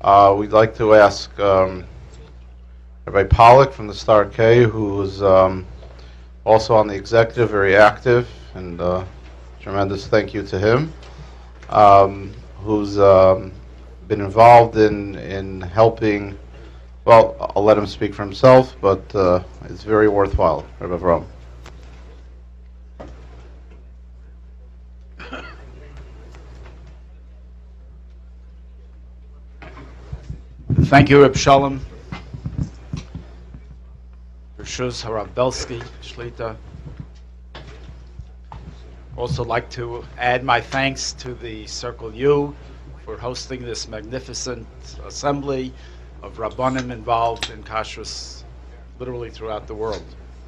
We'd like to ask Rabbi Pollack from the Star K, who is also on the executive, very active, and tremendous thank you to him, who's been involved in helping. Well, I'll let him speak for himself, but it's very worthwhile. Rabbi Avram. Thank you, Reb Shalom. Rishus Harav Belsky, Shlita. Also like to add my thanks to the Circle U for hosting this magnificent assembly of Rabbanim involved in kashrus literally throughout the world.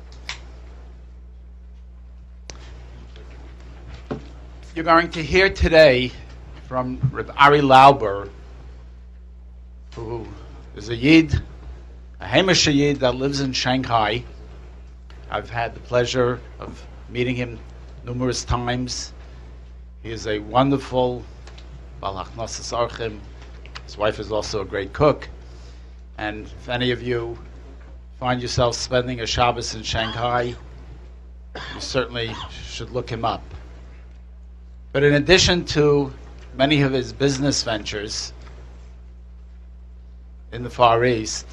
You're going to hear today from Reb Ari Lauber, who is a Yid, a Hamish Yid that lives in Shanghai. I've had the pleasure of meeting him numerous times. He is a wonderful Balach Nosas Archim. His wife is also a great cook. And if any of you find yourself spending a Shabbos in Shanghai, you certainly should look him up. But in addition to many of his business ventures in the Far East,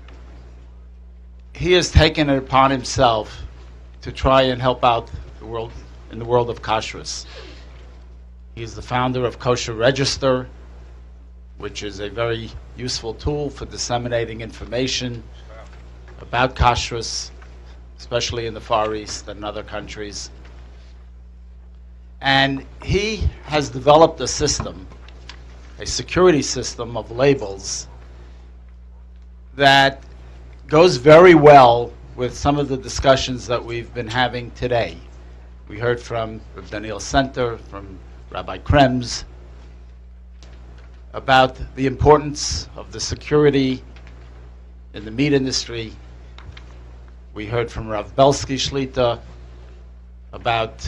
he has taken it upon himself to try and help out the world in the world of kashrus. He is the founder of Kosher Register, which is a very useful tool for disseminating information about kashrus, especially in the Far East and other countries. And he has developed a system, a security system of labels that goes very well with some of the discussions that we've been having today. We heard from Rav Daniel Center, from Rabbi Krems, about the importance of the security in the meat industry. We heard from Rav Belsky Shlita about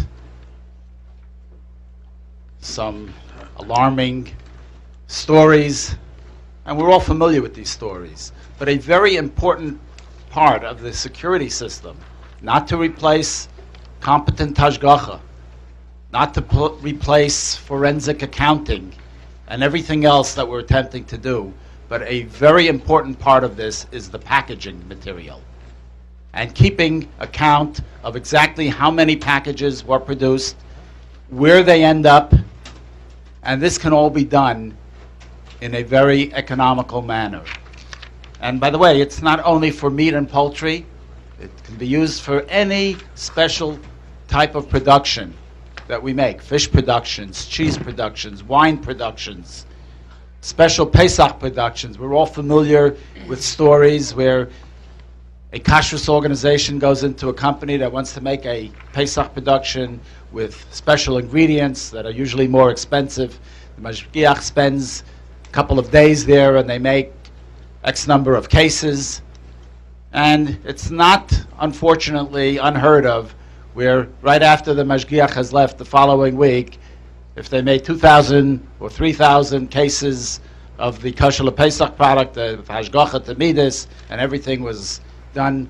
some alarming stories, and we're all familiar with these stories. But a very important part of the security system, not to replace competent hashgacha, not to replace forensic accounting and everything else that we're attempting to do, but a very important part of this is the packaging material and keeping account of exactly how many packages were produced, where they end up, and this can all be done in a very economical manner. And by the way, it's not only for meat and poultry, it can be used for any special type of production that we make. Fish productions, cheese productions, wine productions, special Pesach productions. We're all familiar with stories where a kashrus organization goes into a company that wants to make a Pesach production with special ingredients that are usually more expensive. The mashgiach spends a couple of days there and they make X number of cases. And it's not, unfortunately, unheard of where right after the mashgiach has left the following week, if they made 2,000 or 3,000 cases of the kosher Pesach product, the hashgacha tamidis, and everything was done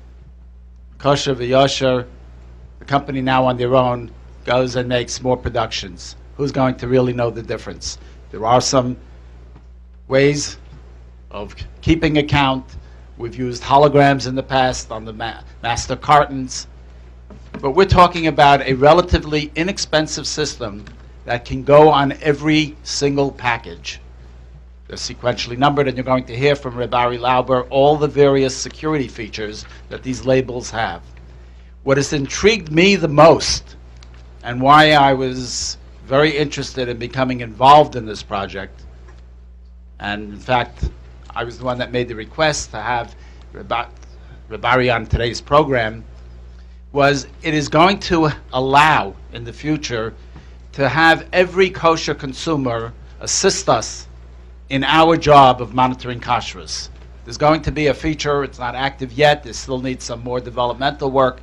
kosher v'yosher, the company now on their own goes and makes more productions. Who's going to really know the difference? There are some ways of keeping account. We've used holograms in the past on the master cartons. But we're talking about a relatively inexpensive system that can go on every single package. They're sequentially numbered, and you're going to hear from Reb Ari Lauber all the various security features that these labels have. What has intrigued me the most, and why I was very interested in becoming involved in this project, and in fact, I was the one that made the request to have Reb Ari on today's program, was it is going to allow in the future to have every kosher consumer assist us in our job of monitoring kashrus. There's going to be a feature, it's not active yet, it still needs some more developmental work.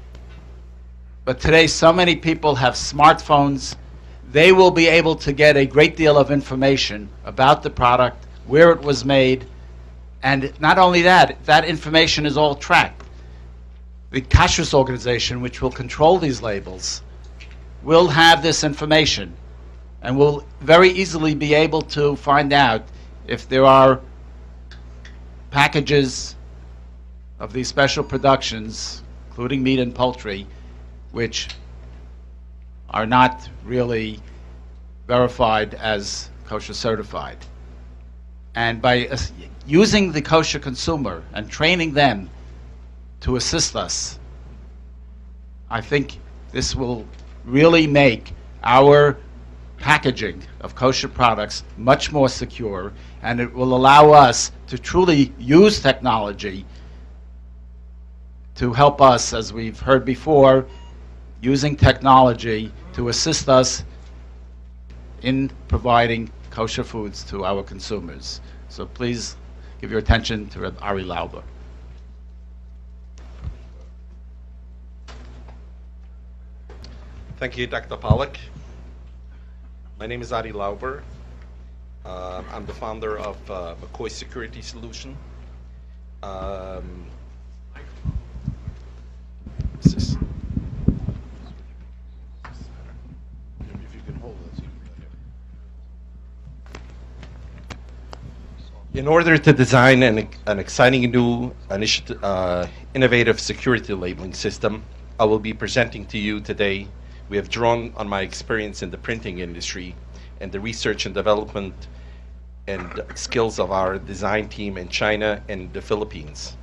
But today so many people have smartphones, they will be able to get a great deal of information about the product where it was made, and not only that, that information is all tracked. The Kashrus organization, which will control these labels, will have this information and will very easily be able to find out if there are packages of these special productions, including meat and poultry, which are not really verified as kosher certified. And by using the kosher consumer and training them to assist us, I think this will really make our packaging of kosher products much more secure, and it will allow us to truly use technology to help us, as we've heard before, using technology to assist us in providing kosher foods to our consumers. So please give your attention to Reb Ari Lauber. Thank you, Dr. Pollack. My name is Ari Lauber. I'm the founder of McCoy Security Solution. In order to design an exciting new innovative security labeling system, I will be presenting to you today. We have drawn on my experience in the printing industry and the research and development and skills of our design team in China and the Philippines.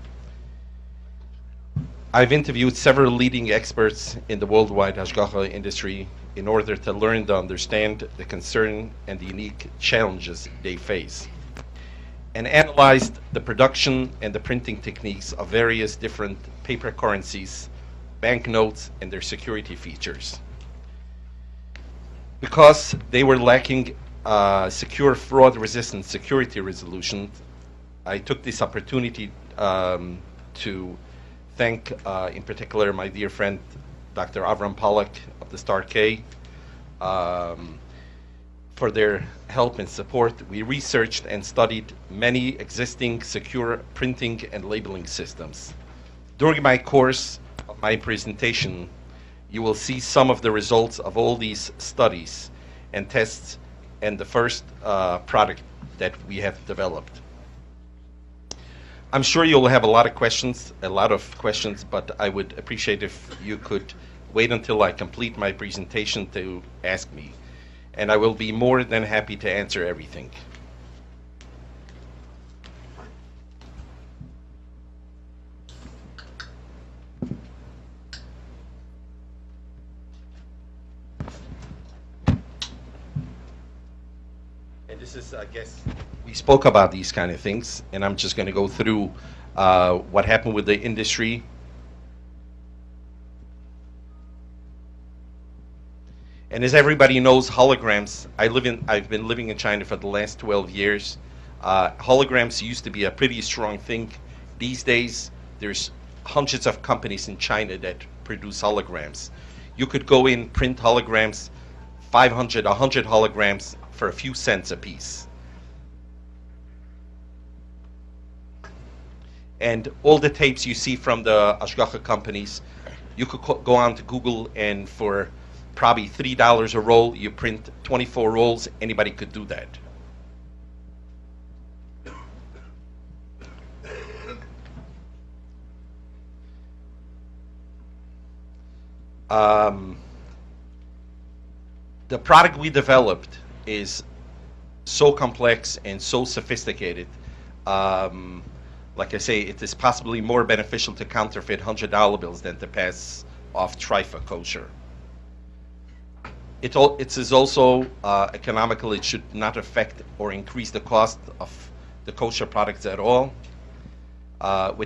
I've interviewed several leading experts in the worldwide hashgacha industry in order to learn to understand the concern and the unique challenges they face, and analyzed the production and the printing techniques of various different paper currencies, banknotes, and their security features. Because they were lacking secure fraud-resistant security resolution, I took this opportunity to thank, in particular, my dear friend, Dr. Avram Pollack of the Star K, for their help and support. We researched and studied many existing secure printing and labeling systems. During my course of my presentation, you will see some of the results of all these studies and tests and the first product that we have developed. I'm sure you'll have a lot of questions, but I would appreciate if you could wait until I complete my presentation to ask me, and I will be more than happy to answer everything. And this is, I guess, we spoke about these kind of things, and I'm just going to go through what happened with the industry. And as everybody knows, holograms, I've been living in China for the last 12 years. Holograms used to be a pretty strong thing. These days, there's hundreds of companies in China that produce holograms. You could go in, print holograms, 500, 100 holograms for a few cents a piece. And all the tapes you see from the hashgacha companies, you could go on to Google, and for probably $3 a roll, you print 24 rolls. Anybody could do that. The product we developed is so complex and so sophisticated. Like I say, it is possibly more beneficial to counterfeit $100 bills than to pass off Trifa kosher. It is also economical. It should not affect or increase the cost of the kosher products at all. Every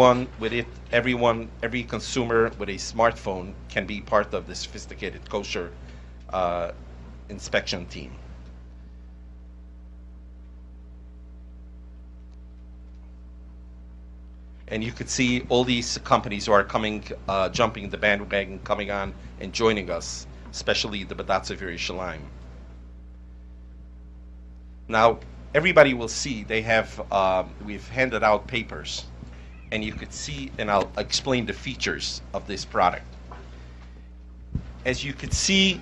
consumer with a smartphone can be part of the sophisticated kosher inspection team. And you could see all these companies who are coming, jumping the bandwagon, coming on and joining us, especially the Badatza Yerushalayim. Now, everybody will see they have, we've handed out papers, and you could see, and I'll explain the features of this product. As you could see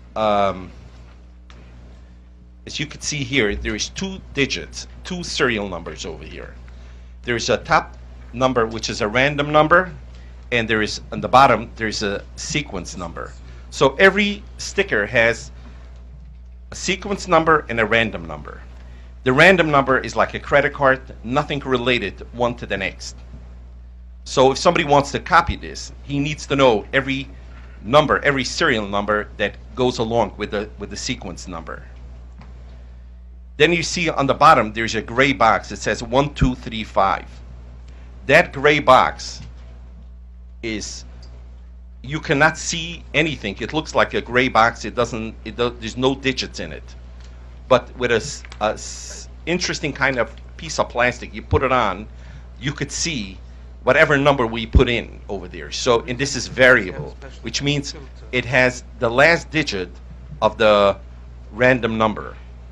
here, there is 2 digits, 2 serial numbers over here. There's a top number, which is a random number, and there is, on the bottom, there's a sequence number. So every sticker has a sequence number and a random number. The random number is like a credit card, nothing related one to the next. So if somebody wants to copy this, he needs to know every number, every serial number that goes along with the sequence number. Then you see on the bottom, there's a gray box that says 1, 2, 3, 5. That gray box is, you cannot see anything. It looks like a gray box. There's no digits in it. But with a interesting kind of piece of plastic, you put it on, you could see whatever number we put in over there. So, and this is variable, which means it has the last digit of the random number.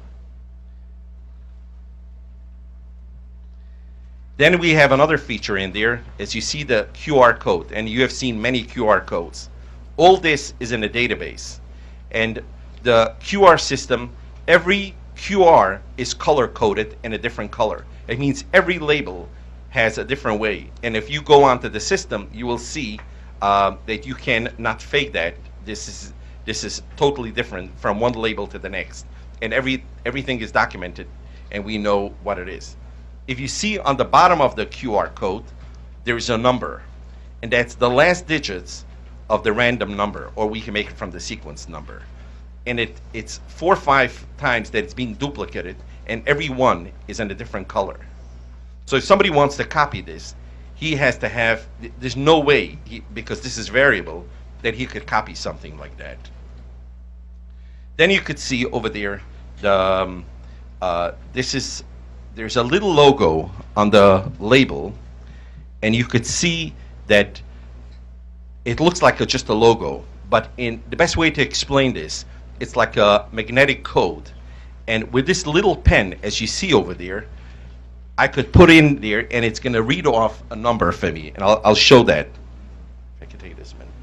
Then we have another feature in there, as you see the QR code, and you have seen many QR codes. All this is in a database. And the QR system, every QR is color-coded in a different color. It means every label has a different way. And if you go onto the system, you will see that you can not fake that. This is totally different from one label to the next. And everything is documented, and we know what it is. If you see on the bottom of the QR code, there is a number, and that's the last digits of the random number, or we can make it from the sequence number. And it's 4 or 5 times that it's being duplicated, and every one is in a different color. So if somebody wants to copy this, he has to have, there's no way, because this is variable, that he could copy something like that. Then you could see over there, there's a little logo on the label, and you could see that it looks like just a logo, but in the best way to explain this, it's like a magnetic code. And with this little pen, as you see over there, I could put in there, and it's going to read off a number for me, and I'll show that. If I can take this a minute.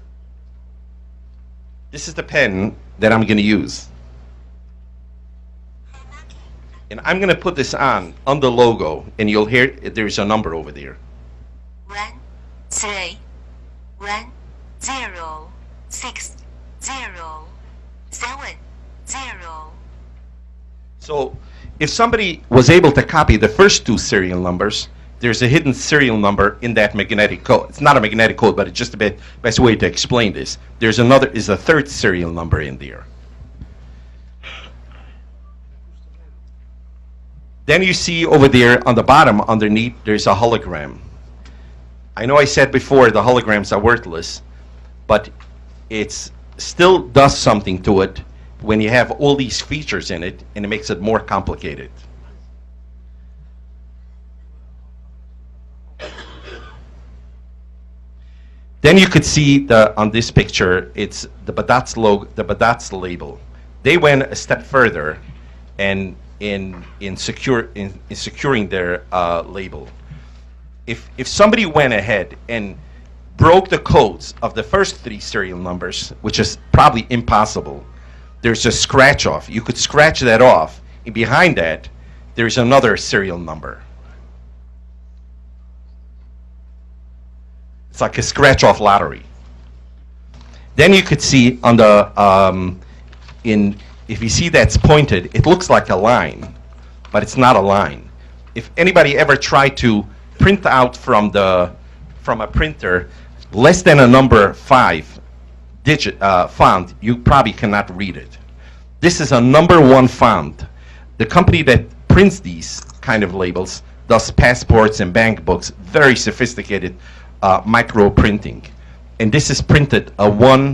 This is the pen that I'm going to use. And I'm going to put this on the logo, and you'll hear there's a number over there. 1, 3, 1, 0, 6, 0, 7, 0. So if somebody was able to copy the first 2 serial numbers, there's a hidden serial number in that magnetic code. It's not a magnetic code, but it's just the best way to explain this. There's a 3rd serial number in there. Then you see over there on the bottom underneath, there's a hologram. I know I said before the holograms are worthless, but it still does something to it when you have all these features in it, and it makes it more complicated. Then you could see on this picture, it's the Badatz logo, the Badatz label. They went a step further, and in securing their label. If somebody went ahead and broke the codes of the first 3 serial numbers, which is probably impossible, there's a scratch off. You could scratch that off, and behind that, there's another serial number. It's like a scratch off lottery. Then you could see on the if you see that's pointed, it looks like a line, but it's not a line. If anybody ever tried to print out from a printer less than a number 5 digit font, you probably cannot read it. This is a number 1 font. The company that prints these kind of labels does passports and bank books, very sophisticated micro printing. And this is printed a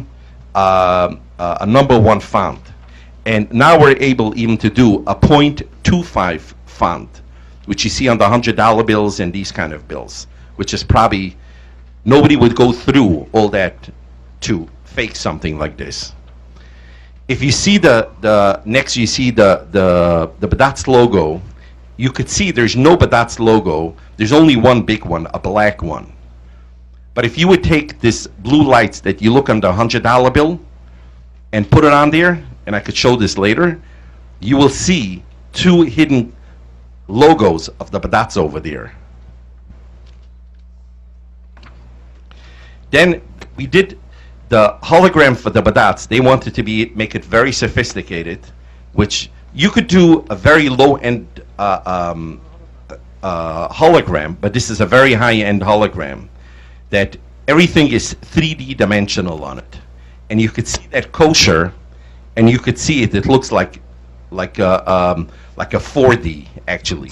number 1 font. And now we're able even to do a 0.25 font, which you see on the $100 bills and these kind of bills, which is probably, nobody would go through all that to fake something like this. If you see next, you see the Badatz logo, you could see there's no Badatz logo. There's only one big one, a black one. But if you would take this blue lights that you look on the $100 bill and put it on there, and I could show this later, you will see two hidden logos of the Badatz over there. Then we did the hologram for the Badatz. They wanted to make it very sophisticated, which you could do a very low-end hologram, but this is a very high-end hologram that everything is 3D dimensional on it. And you could see that kosher, and you could see it. It looks like a 4D, actually.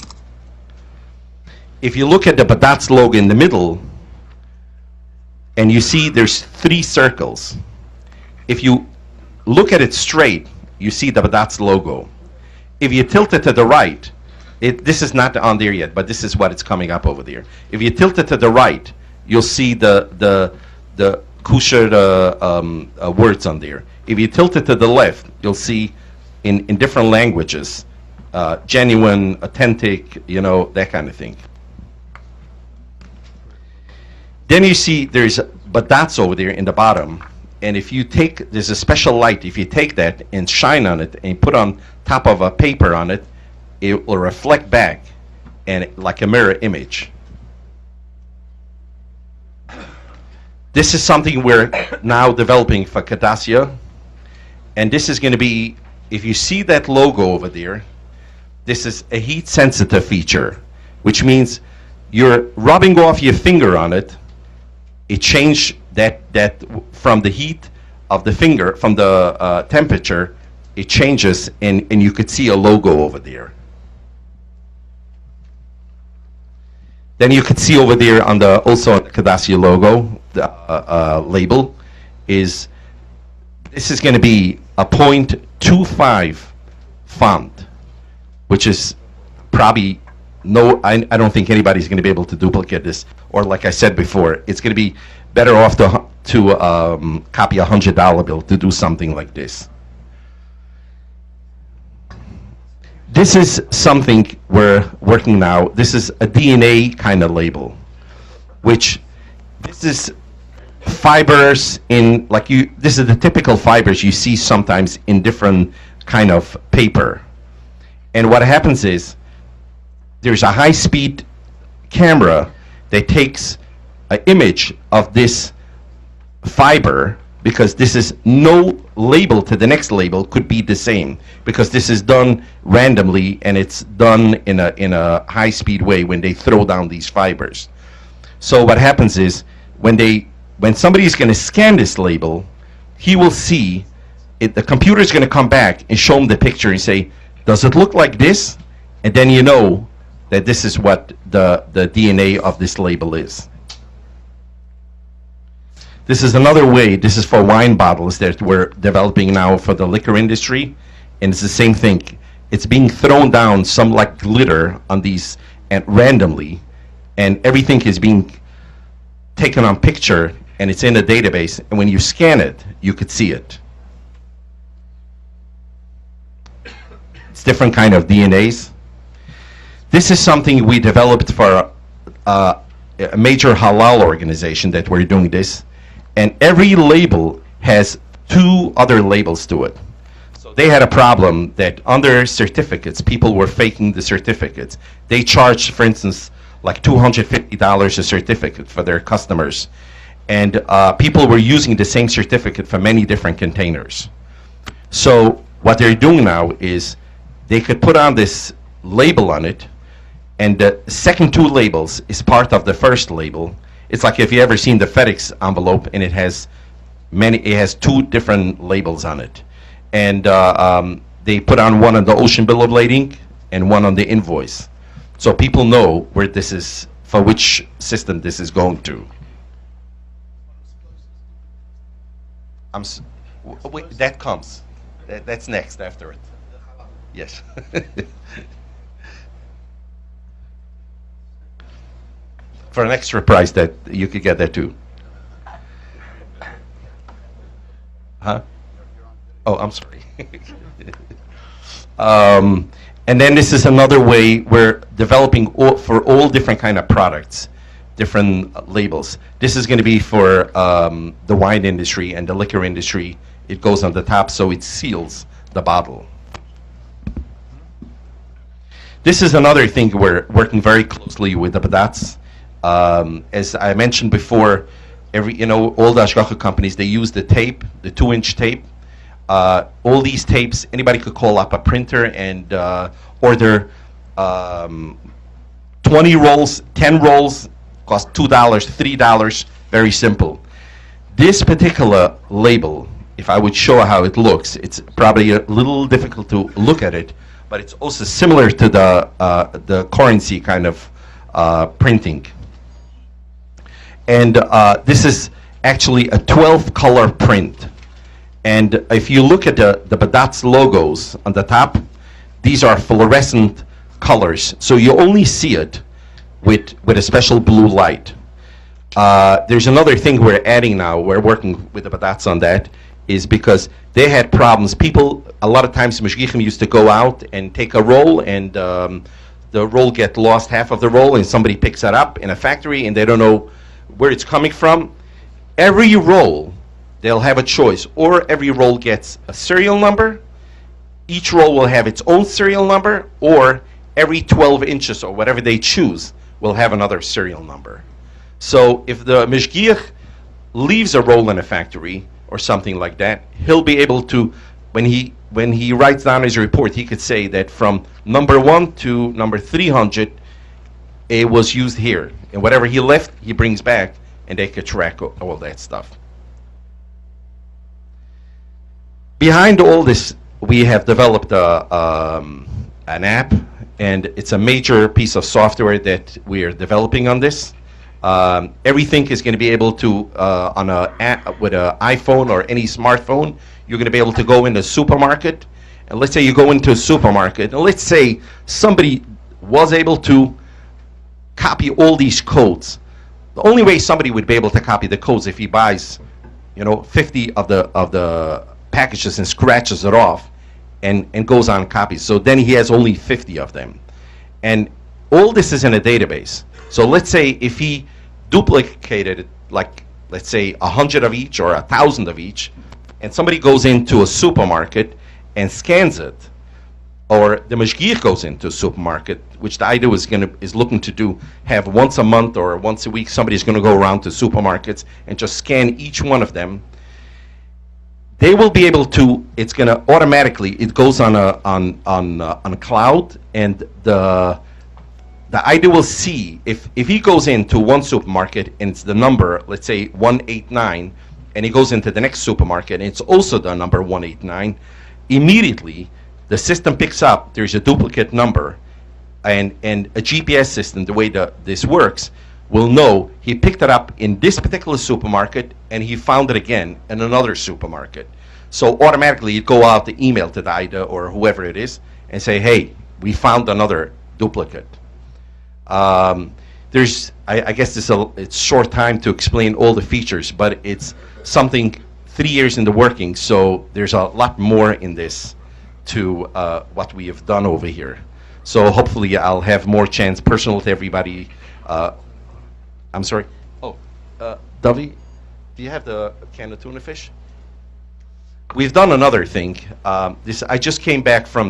If you look at the Badatz logo in the middle, and you see there's 3 circles. If you look at it straight, you see the Badatz logo. If you tilt it to the right, this is not on there yet, but this is what it's coming up over there. If you tilt it to the right, you'll see the kosher words on there. If you tilt it to the left, you'll see in different languages, genuine, authentic, that kind of thing. Then you see there's Badatz over there in the bottom, and if you take, there's a special light, if you take that and shine on it and put on top of a paper on it, it will reflect back and like a mirror image. This is something we're now developing for Cardassia, and this is going to be, if you see that logo over there, this is a heat sensitive feature, which means you're rubbing off your finger on it. It changed that from the heat of the finger, from the temperature, it changes, and you could see a logo over there. Then you could see over there on the also on the Cardassia logo, the label, this is going to be a 0.25 font, which is probably I don't think anybody's going to be able to duplicate this. Or like I said before, it's going to be better off to copy a $100 bill to do something like this. This is something we're working now. This is a DNA kind of label, which this is fibers in, this is the typical fibers you see sometimes in different kind of paper. And what happens is, there's a high-speed camera that takes an image of this fiber, because this is no label to the next label could be the same, because this is done randomly and it's done in a high-speed way when they throw down these fibers. So what happens is when somebody is going to scan this label, he will see it. The computer is going to come back and show him the picture and say, "Does it look like this?" And then you know that this is what the DNA of this label is. This is another way. This is for wine bottles that we're developing now for the liquor industry, and it's the same thing. It's being thrown down some like glitter on these and randomly, and everything is being taken on picture, and it's in a database, and when you scan it, you could see it. It's different kind of DNAs. This is something we developed for a major halal organization that we're doing this, and every label has 2 other labels to it. So they had a problem that on their certificates, people were faking the certificates. They charged, for instance, like $250 a certificate for their customers, and people were using the same certificate for many different containers. So what they're doing now is they could put on this label on it, and the second 2 labels is part of the first label. It's like if you ever seen the FedEx envelope, and it has 2 different labels on it. And they put on one on the ocean bill of lading and one on the invoice. So people know where this is, for which system this is going to. Wait, that comes. That's next after it. Yes. For an extra price that you could get that too. Huh? Oh, I'm sorry. And then this is another way we're developing for all different kind of products, different labels. This is going to be for the wine industry and the liquor industry. It goes on the top, so it seals the bottle. This is another thing we're working very closely with the Badats. As I mentioned before, all the Ashgacha companies, they use the tape, the 2-inch tape. All these tapes, anybody could call up a printer and order 20 rolls, 10 rolls, cost $2, $3, very simple. This particular label, if I would show how it looks, it's probably a little difficult to look at it, but it's also similar to the currency kind of printing. And this is actually a 12-color print. And if you look at the Badats logos on the top, these are fluorescent colors. So you only see it with a special blue light. There's another thing we're adding now. We're working with the Badats on that, is because they had problems. People, a lot of times, Meshgichim used to go out and take a roll, and the roll get lost, half of the roll, and somebody picks it up in a factory, and they don't know where it's coming from. Every roll, they'll have a choice, or every roll gets a serial number, each roll will have its own serial number, or every 12 inches or whatever they choose will have another serial number. So if the Mishgiach leaves a roll in a factory or something like that, he'll be able to, when he writes down his report, he could say that from number 1 to number 300, it was used here. And whatever he left, he brings back, and they could track all that stuff. Behind all this, we have developed an app, and it's a major piece of software that we are developing on this. Everything is going to be able to, on a app, with an iPhone or any smartphone, you're going to be able to go in a supermarket, and let's say you go into a supermarket, and let's say somebody was able to copy all these codes. The only way somebody would be able to copy the codes if he buys, 50 of the packages and scratches it off and goes on copies. So then he has only 50 of them. And all this is in a database. So let's say if he duplicated it, like let's say 100 of each or 1,000 of each, and somebody goes into a supermarket and scans it, or the Mashgiach goes into a supermarket, which the IDO is looking to do, have once a month or once a week, somebody's going to go around to supermarkets and just scan each one of them. They will be able to. It's going to automatically. It goes on a cloud, and the IDO will see if he goes into one supermarket and it's the number, let's say 189, and he goes into the next supermarket and it's also the number 189. Immediately, the system picks up there's a duplicate number, and a GPS system, the way this works, will know he picked it up in this particular supermarket and he found it again in another supermarket. So automatically you'd go out the email to the IDA or whoever it is and say, hey, we found another duplicate. I guess it's short time to explain all the features, but it's something 3 years in the working, so there's a lot more in this to what we have done over here. So hopefully I'll have more chance, personal to everybody. I'm sorry. Oh, Davi, do you have the can of tuna fish? We've done another thing. I just came back from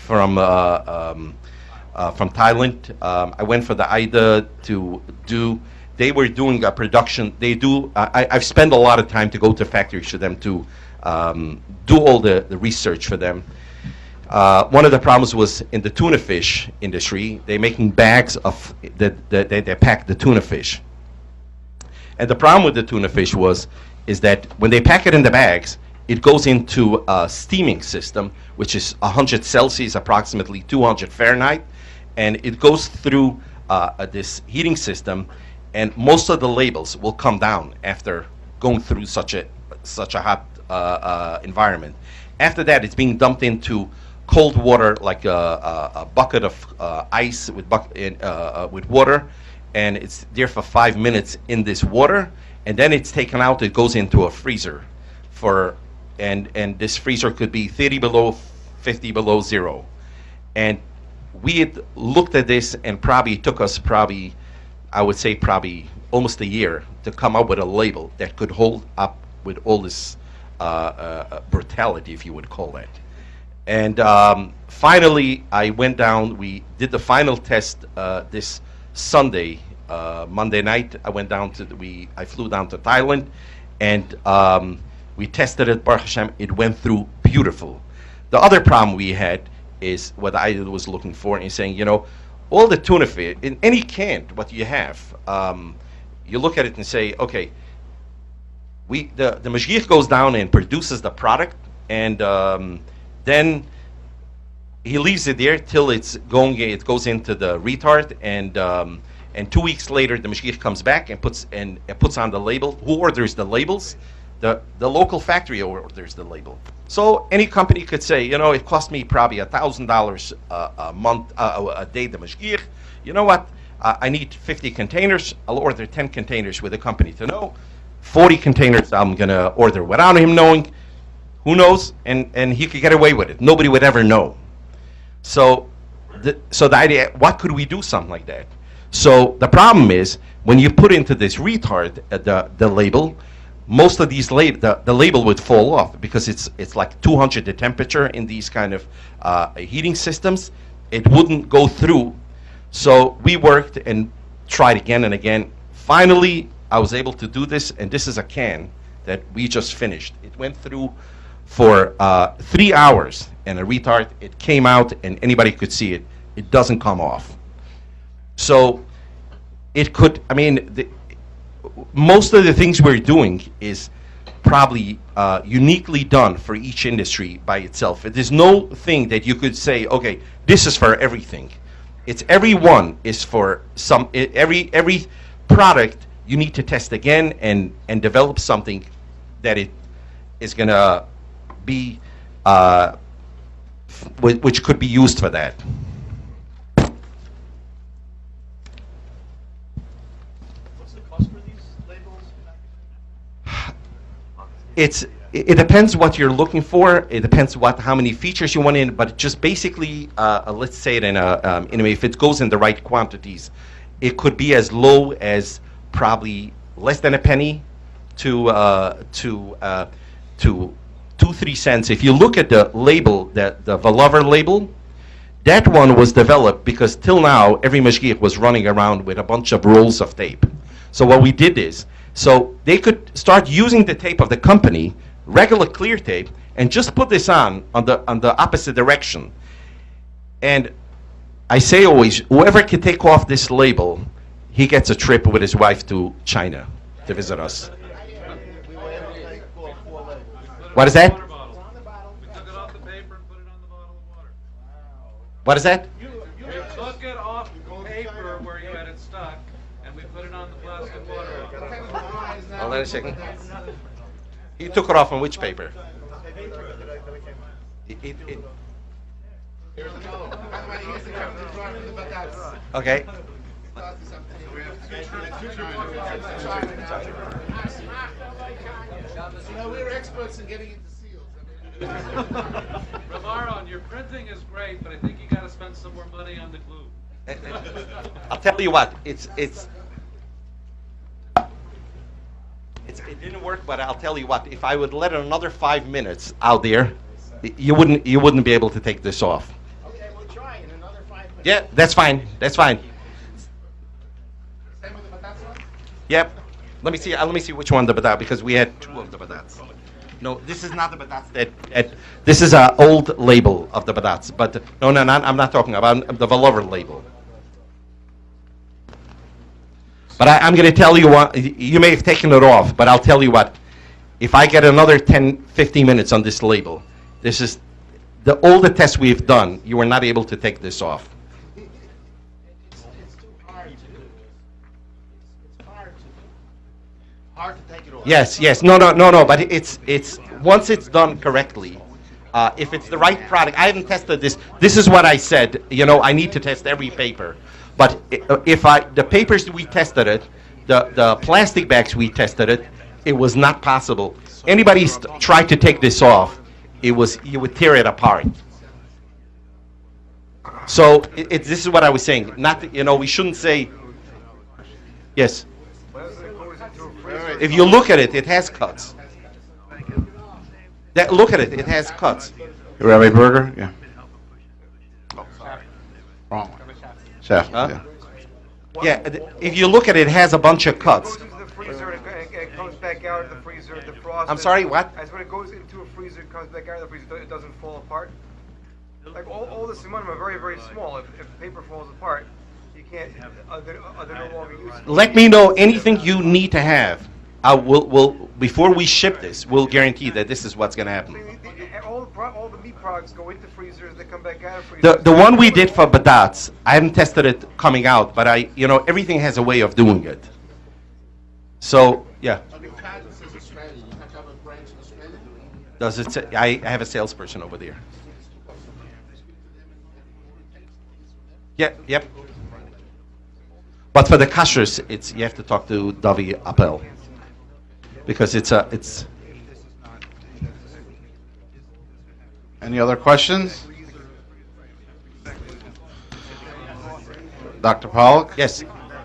Thailand. I went for the AIDA to do. They were doing a production. They do. I've spent a lot of time to go to factories for them to do all the research for them. One of the problems was in the tuna fish industry. They're making bags of they pack the tuna fish. And the problem with the tuna fish is that when they pack it in the bags, it goes into a steaming system, which is 100 Celsius, approximately 200 Fahrenheit, and it goes through this heating system, and most of the labels will come down after going through such a hot environment. After that, it's being dumped into cold water, like a bucket of ice with water, and it's there for 5 minutes in this water, and then it's taken out. It goes into a freezer for and this freezer could be 30 below, 50 below zero. And we had looked at this, and probably it took us I would say almost a year to come up with a label that could hold up with all this brutality, if you would call that. And finally, I went down. We did the final test this Sunday, Monday night. I went down I flew down to Thailand, and we tested it. Baruch Hashem, it went through beautiful. The other problem we had is what I was looking for, and saying, you know, all the tuna fish in any can, what you have, you look at it and say, okay, the mashgiach goes down and produces the product, and then he leaves it there till it goes into the retard, and 2 weeks later the mashgiach comes back and puts on the label. Who orders the labels? The local factory orders the label. So any company could say, you know, it cost me probably $1,000 a month, a day, the mashgiach. You know what? I need 50 containers. I'll order 10 containers with the company to know. 40 containers I'm going to order without him knowing. Who knows? And he could get away with it. Nobody would ever know. So the idea, what could we do something like that? So the problem is, when you put into this retard the label, most of these the label would fall off because it's like 200 the temperature in these kind of heating systems. It wouldn't go through. So we worked and tried again and again. Finally, I was able to do this, and this is a can that we just finished. It went through for 3 hours, and a retard, it came out, and anybody could see it. It doesn't come off. So it could, I mean, most of the things we're doing is probably uniquely done for each industry by itself. There's no thing that you could say, okay, this is for everything. It's every one is for some, every product you need to test again and develop something that it is going to be, which could be used for that. It depends what you're looking for. It depends how many features you want in. But just basically, let's say it if it goes in the right quantities, it could be as low as probably less than a penny to 2-3 cents. If you look at the label, the Velover label, that one was developed because till now every mashgiach was running around with a bunch of rolls of tape. So what we did is, so they could start using the tape of the company, regular clear tape, and just put this on the opposite direction. And I say always, whoever can take off this label, he gets a trip with his wife to China to visit us. What is that? We took it off the paper and put it on the bottle of water. What is that? We took it off the paper where you had it stuck, and we put it on the plastic water bottle. Hold on a second. He took it off on which paper? Okay. We're experts in getting into seals. Ravaron, your printing is great, but I think you got to spend some more money on the glue. I'll tell you what. It didn't work, but I'll tell you what. If I would let it another 5 minutes out there, you wouldn't be able to take this off. Okay, we'll try in another 5 minutes. Yeah, that's fine. That's fine. Same with the batats one? Yep. Let me see which one the badat, because we had 2 of the badats. No, this is not the badats this is an old label of the badats. But no, I'm not talking about the Velover label. But I'm going to tell you what, you may have taken it off, but I'll tell you what, if I get another 10, 15 minutes on this label, this is, all the tests we've done, you were not able to take this off. It's too hard to do. It's hard to do. Hard to take it off. Yes, no, but it's once it's done correctly, if it's the right product, I haven't tested this. This is what I said, I need to test every paper. But if the papers we tested it, the plastic bags we tested it, It was not possible. Anybody tried to take this off, you would tear it apart. So this is what I was saying. We shouldn't say. Yes. If you look at it, it has cuts. Look at it, it has cuts. Rabbi Berger? Yeah. Oh, sorry. Wrong one. Chef, Huh? Yeah, if you look at it, it has a bunch of cuts. It goes into the freezer and it comes back out of the freezer, defrosted. I'm sorry, what? As when it goes into a freezer, it comes back out of the freezer, it doesn't fall apart. Like all the simanim are very, very small. If paper falls apart, you can't, they're no longer useful. Let me know anything you need to have. We'll before we ship this, we'll guarantee that this is what's going to happen. All the meat products go into freezers, they come back out of freezers. The one we did for Badatz, I haven't tested it coming out, but everything has a way of doing it. So, yeah. Does it say, I have a salesperson over there. Yeah, yep. But for the kashrus, you have to talk to Davi Appel. Because it's Any other questions? Dr. Pollack? yes.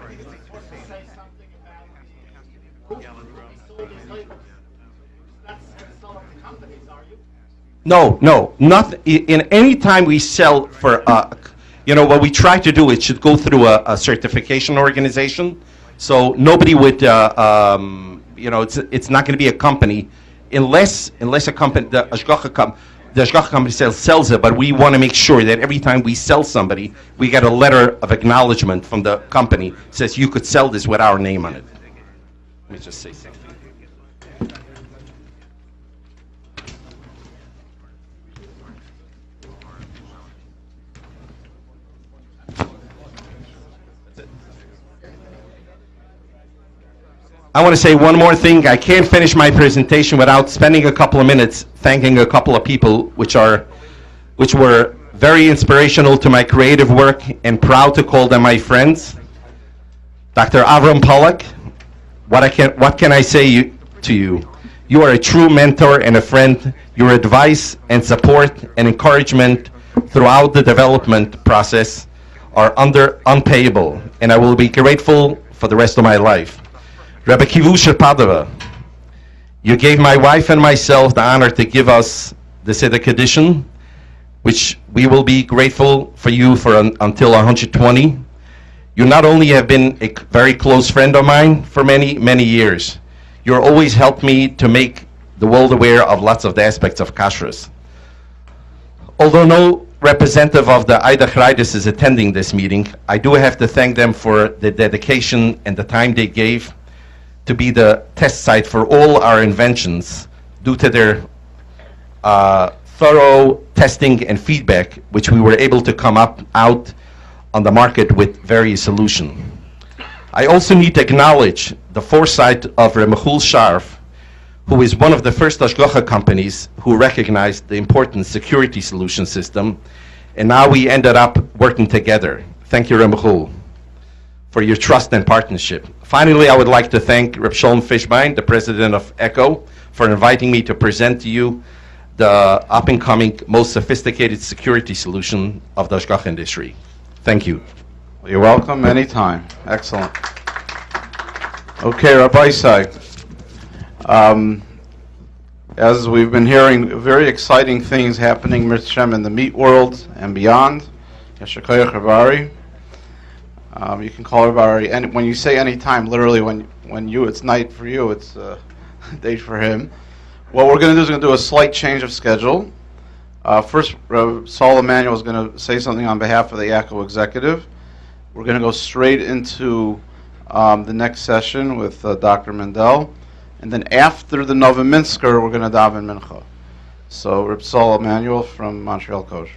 No, not in any time we sell for what we try to do, it should go through a certification organization. So nobody would, it's not going to be a company unless a company, the Ashgacha company sells it, but we want to make sure that every time we sell somebody, we get a letter of acknowledgement from the company that says you could sell this with our name on it. Let me just say something. I want to say one more thing. I can't finish my presentation without spending a couple of minutes thanking a couple of people which were very inspirational to my creative work and proud to call them my friends. Dr. Avram Pollack, what can I say to you? You are a true mentor and a friend. Your advice and support and encouragement throughout the development process are unpayable, and I will be grateful for the rest of my life. Rabbi Kivusha Padova, you gave my wife and myself the honor to give us the Seder Kedushin, which we will be grateful for you for until 120. You not only have been a very close friend of mine for many, many years, you always helped me to make the world aware of lots of the aspects of kashrus. Although no representative of the Ida Chraidis is attending this meeting, I do have to thank them for the dedication and the time they gave to be the test site for all our inventions due to their thorough testing and feedback, which we were able to come out on the market with various solutions. I also need to acknowledge the foresight of Remechul Sharf, who is one of the first Ashgacha companies who recognized the important security solution system, and now we ended up working together. Thank you, Remechul, for your trust and partnership. Finally, I would like to thank Reb Shalom Fishbein, the president of ECHO, for inviting me to present to you the up-and-coming, most sophisticated security solution of the Ashgacha industry. Thank you. Well, you're welcome anytime. Excellent. Okay, Rabbi Isai. As we've been hearing, very exciting things happening, Mitzvah, in the meat world and beyond. Yasher Koyach Rabari. You can call Rabari, and when you say any time, literally when it's night for you, it's day for him. What we're going to do is going to do a slight change of schedule. First, Saul Emanuel is going to say something on behalf of the ACO executive. We're going to go straight into the next session with Dr. Mendel. And then after the Nova Minsker, we're going to daven Mincha. So, Reb Saul Emanuel from Montreal Kosher.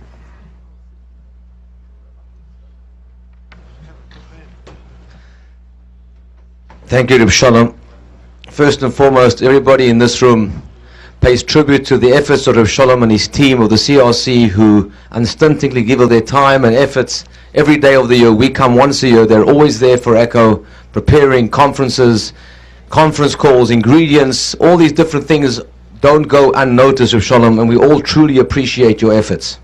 Thank you, Reb Shalom. First and foremost, everybody in this room pays tribute to the efforts of Reb Shalom and his team of the CRC, who unstintingly give of their time and efforts every day of the year. We come once a year. They're always there for ECHO, preparing conferences, conference calls, ingredients, all these different things don't go unnoticed, Reb Shalom, and we all truly appreciate your efforts.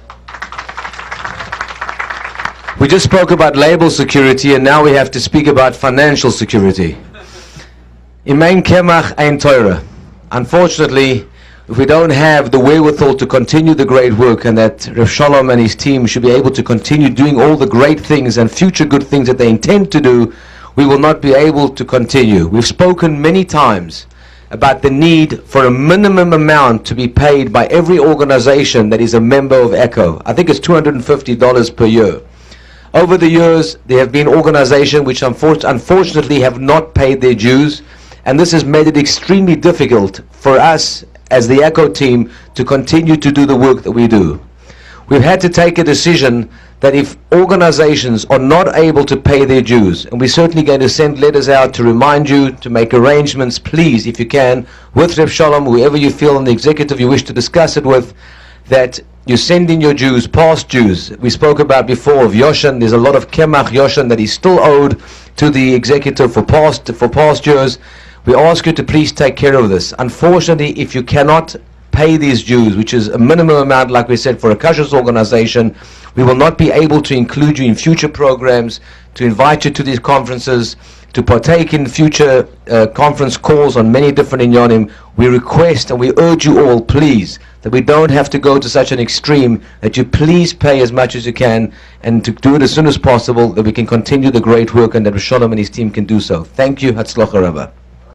We just spoke about label security, and now we have to speak about financial security. In Mein Kemach Ein Torah. Unfortunately, if we don't have the wherewithal to continue the great work, and that Reb Shalom and his team should be able to continue doing all the great things and future good things that they intend to do, we will not be able to continue. We've spoken many times about the need for a minimum amount to be paid by every organization that is a member of ECHO. I think it's $250 per year. Over the years, there have been organizations which unfortunately have not paid their dues, and this has made it extremely difficult for us as the ECHO team to continue to do the work that we do. We've had to take a decision that if organizations are not able to pay their dues, and we're certainly going to send letters out to remind you to make arrangements, please, if you can, with Reb Shalom, whoever you feel on the executive you wish to discuss it with, that you send in your dues, past dues. We spoke about before of Yoshan. There's a lot of Kemach Yoshan that is still owed to the executive for past years. We ask you to please take care of this. Unfortunately, if you cannot pay these dues, which is a minimum amount, like we said, for a Kashrus organization, we will not be able to include you in future programs, to invite you to these conferences, to partake in future conference calls on many different inyanim. We request and we urge you all, please, that we don't have to go to such an extreme, that you please pay as much as you can, and to do it as soon as possible, that we can continue the great work and that Reb Shalom and his team can do so. Thank you. Hatzlacha Rabbah.